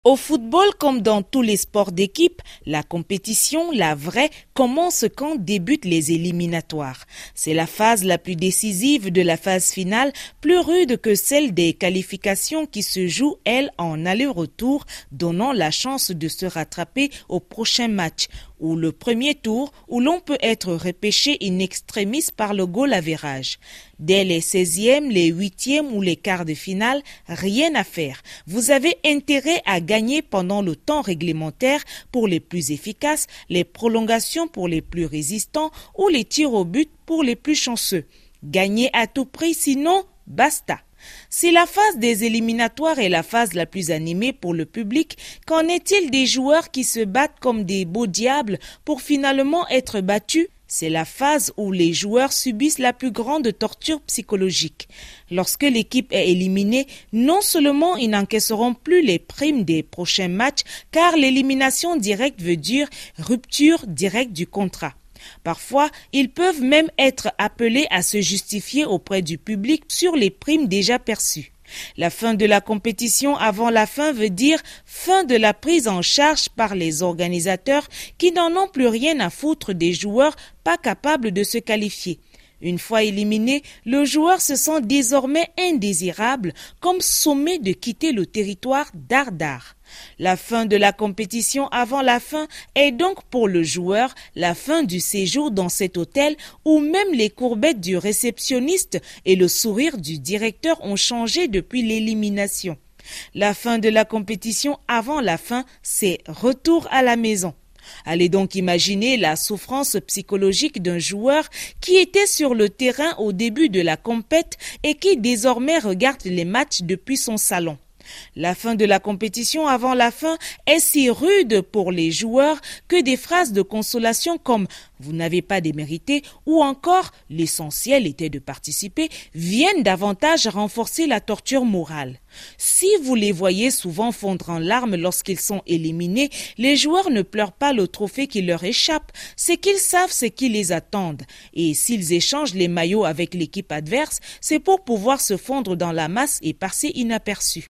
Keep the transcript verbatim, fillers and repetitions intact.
Au football, comme dans tous les sports d'équipe, la compétition, la vraie, commence quand débutent les éliminatoires. C'est la phase la plus décisive de la phase finale, plus rude que celle des qualifications qui se jouent, elles, en aller-retour, donnant la chance de se rattraper au prochain match, ou le premier tour, où l'on peut être repêché in extremis par le goal average. Dès les seizièmes, les huitièmes ou les quarts de finale, rien à faire. Vous avez intérêt à gagner pendant le temps réglementaire pour les plus efficaces, les prolongations pour les plus résistants ou les tirs au but pour les plus chanceux. Gagnez à tout prix, sinon, basta. Si la phase des éliminatoires est la phase la plus animée pour le public, qu'en est-il des joueurs qui se battent comme des beaux diables pour finalement être battus ? C'est la phase où les joueurs subissent la plus grande torture psychologique. Lorsque l'équipe est éliminée, non seulement ils n'encaisseront plus les primes des prochains matchs, car l'élimination directe veut dire rupture directe du contrat. Parfois, ils peuvent même être appelés à se justifier auprès du public sur les primes déjà perçues. La fin de la compétition avant la fin veut dire fin de la prise en charge par les organisateurs qui n'en ont plus rien à foutre des joueurs pas capables de se qualifier. Une fois éliminé, le joueur se sent désormais indésirable, comme sommé de quitter le territoire dardard. La fin de la compétition avant la fin est donc pour le joueur la fin du séjour dans cet hôtel où même les courbettes du réceptionniste et le sourire du directeur ont changé depuis l'élimination. La fin de la compétition avant la fin, c'est retour à la maison. Allez donc imaginer la souffrance psychologique d'un joueur qui était sur le terrain au début de la compète et qui désormais regarde les matchs depuis son salon. La fin de la compétition avant la fin est si rude pour les joueurs que des phrases de consolation comme « vous n'avez pas démérité » ou encore « l'essentiel était de participer » viennent davantage renforcer la torture morale. Si vous les voyez souvent fondre en larmes lorsqu'ils sont éliminés, les joueurs ne pleurent pas le trophée qui leur échappe, c'est qu'ils savent ce qui les attend. Et s'ils échangent les maillots avec l'équipe adverse, c'est pour pouvoir se fondre dans la masse et passer inaperçus.